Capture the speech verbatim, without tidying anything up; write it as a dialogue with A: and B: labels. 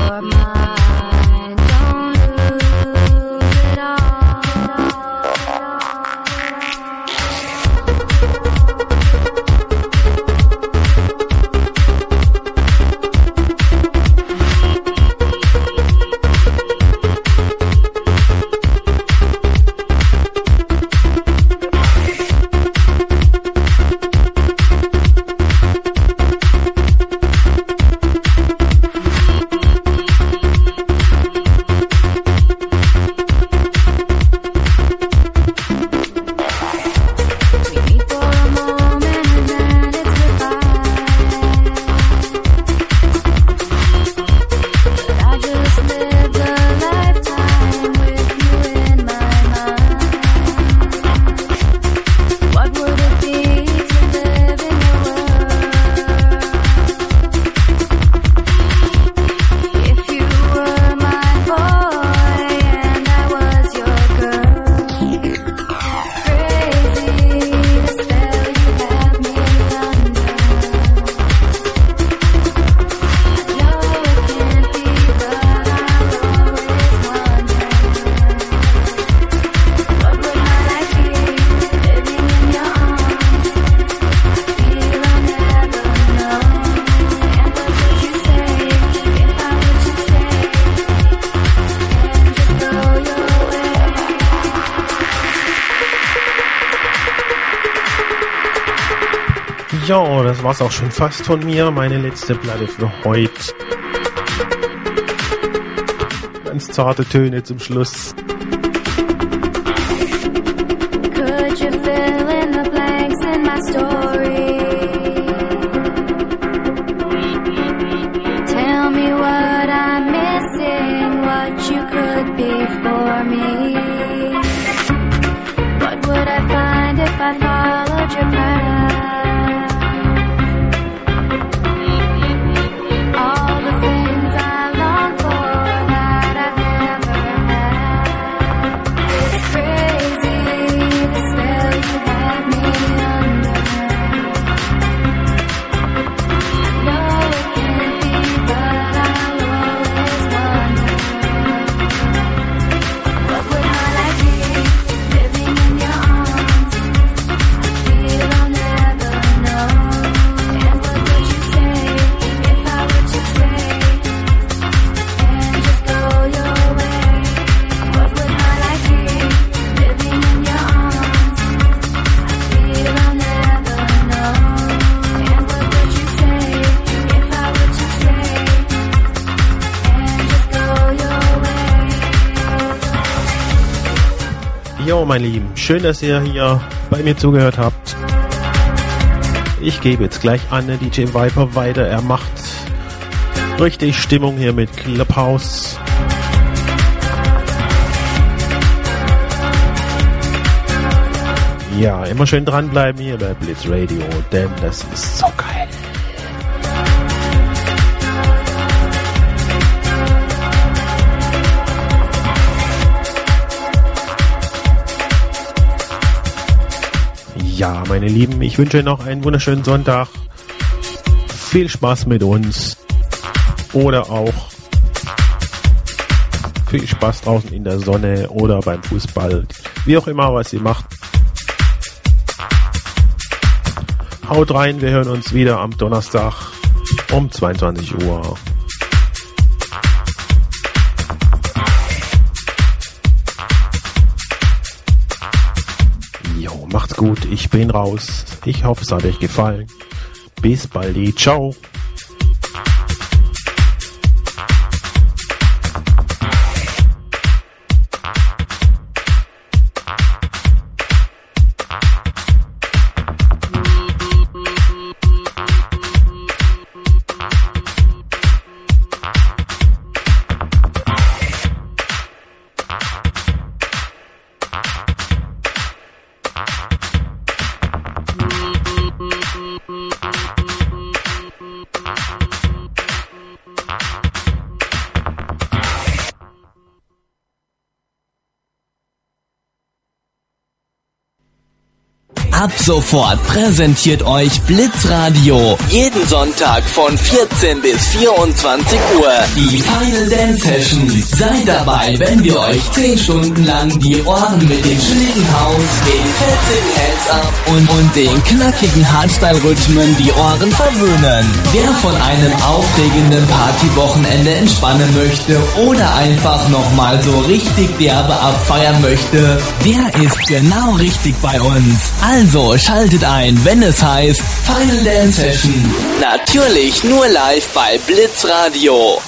A: you're mine, don't lose it all.
B: Ja, das war's auch schon fast von mir. Meine letzte Platte für heute. Ganz zarte Töne zum Schluss.
A: Could you fill in the blanks in my story? Tell me what I'm missing, what you could be for me. What would I find if I followed your path?
B: Jo, mein Lieben, schön, dass ihr hier bei mir zugehört habt. Ich gebe jetzt gleich an den D J Viper weiter. Er macht richtig Stimmung hier mit Clubhouse. Ja, immer schön dranbleiben hier bei Blitz Radio, denn das ist so geil. Ja, meine Lieben, ich wünsche euch noch einen wunderschönen Sonntag. Viel Spaß mit uns. Oder auch viel Spaß draußen in der Sonne oder beim Fußball. Wie auch immer, was ihr macht. Haut rein, wir hören uns wieder am Donnerstag um zweiundzwanzig Uhr. Macht's gut, ich bin raus. Ich hoffe, es hat euch gefallen. Bis bald, ciao.
C: Ab sofort präsentiert euch Blitzradio. Jeden Sonntag von vierzehn bis vierundzwanzig Uhr. Die Final Dance Session. Seid dabei, wenn wir euch zehn Stunden lang die Ohren mit dem chilligen House, den fetzigen Hands-Up und, und den knackigen Hardstyle-Rhythmen die Ohren verwöhnen. Wer von einem aufregenden Partywochenende entspannen möchte oder einfach nochmal so richtig derbe abfeiern möchte, der ist genau richtig bei uns. Also schaltet ein, wenn es heißt Final Dance Session. Natürlich nur live bei Blitzradio.